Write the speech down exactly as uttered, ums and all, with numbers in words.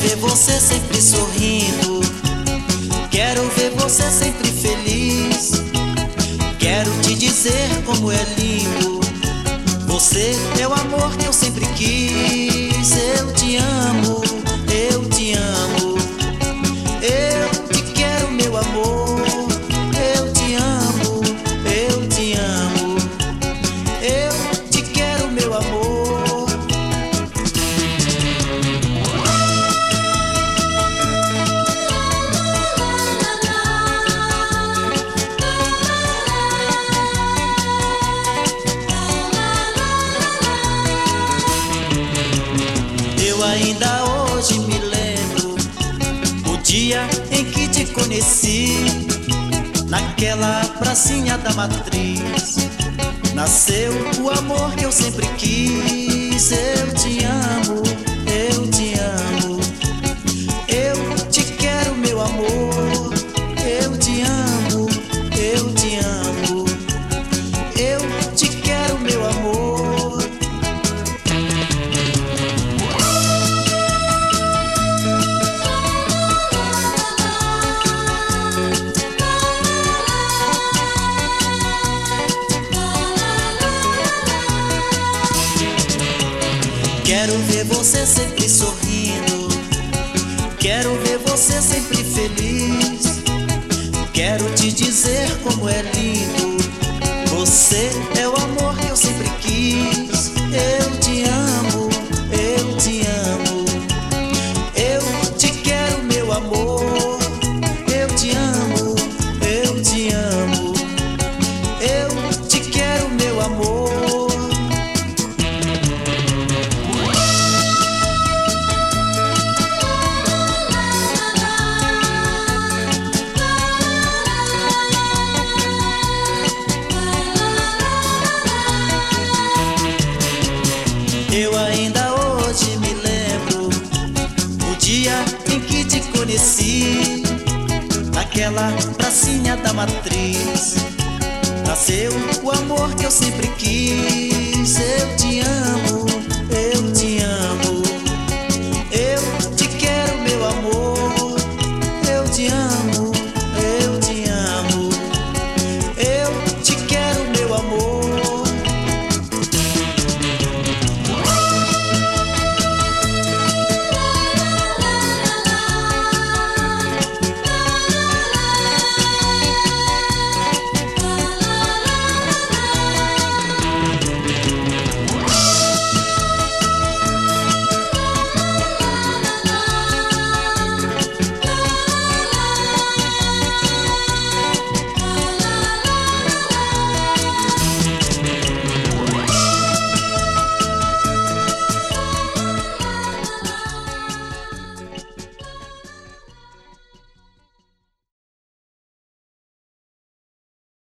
ver você sempre sorrindo, quero ver você sempre feliz. Quero te dizer como é lindo, você é o amor que eu sempre quis. Eu te amo, eu te amo, eu te quero, meu amor. Eu te amo, eu te amo, eu te quero, meu amor. Eu ainda hoje me lembro o dia em que te conheci, naquela pracinha da Matriz. Nasceu o amor que eu sempre quis. Eu te amo, eu te amo, eu te quero, meu amor. Eu te amo, eu te amo, eu te quero, meu amor. Quero ver você sempre sorrindo, quero ver você sempre feliz. Quero te dizer como é lindo, você é o amor que eu sempre quis. Eu te amo, eu te amo, eu te quero, meu amor. Eu te amo, eu te amo, eu te quero, meu amor. Eu ainda hoje me lembro o dia em que te conheci, naquela pracinha da Matriz. Nasceu o amor que eu sempre quis. Eu te amo,